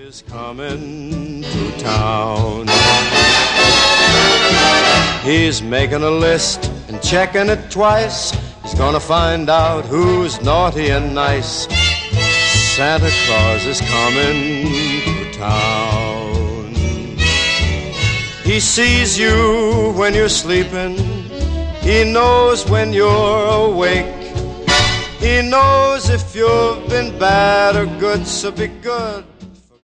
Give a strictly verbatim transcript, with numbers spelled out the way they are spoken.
is coming to town. He's making a list and checking it twice. He's gonna find out who's naughty and nice. Santa Claus is coming to town. He sees you when you're sleeping. He knows when you're awake. He knows if you've been bad or good, so be good